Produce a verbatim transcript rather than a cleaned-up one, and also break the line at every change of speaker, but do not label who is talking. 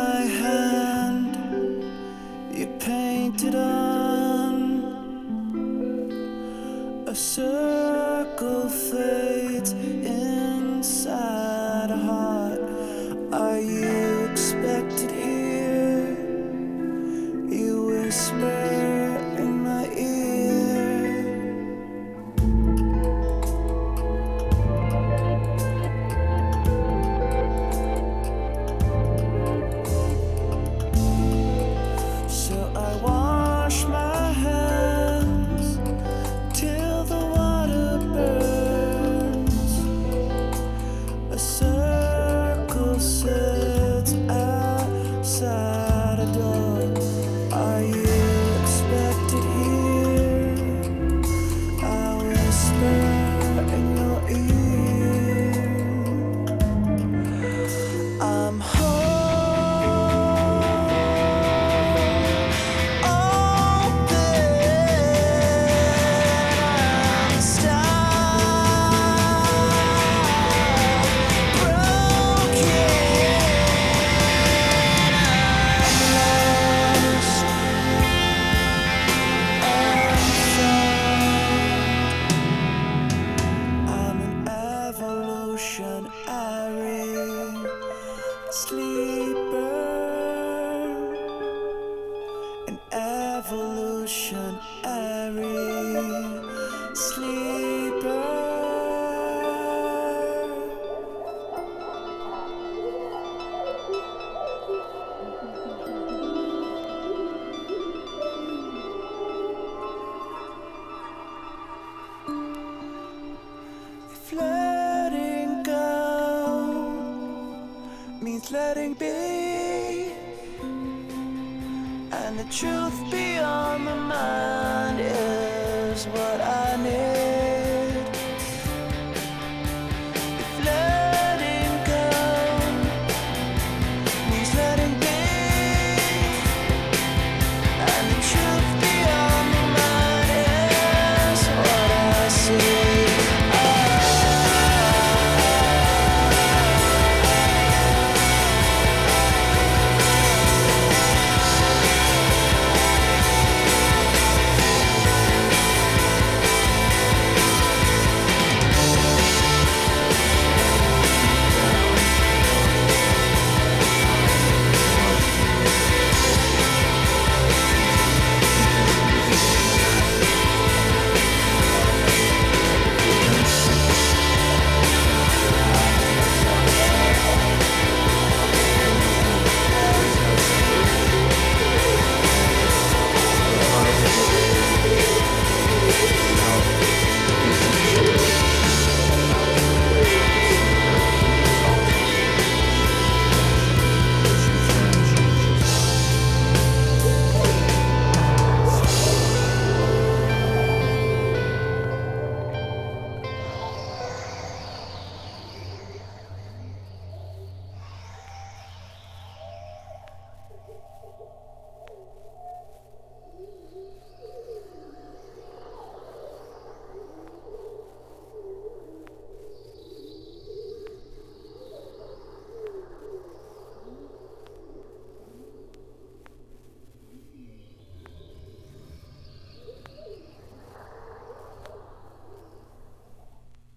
my hand, you painted on a circle fades inside a heart. Are you expected here? You whisper in my ear. So I wash my hands till the water burns. A circle sits outside a door. Are you expected here? I whisper in your ear. I'm home, open, I'm stuck, broken, I'm lost, I'm found. I'm an evolutionary sleeper, an evolutionary sleeper. If letting go means letting be, and the truth beyond the mind is what I need.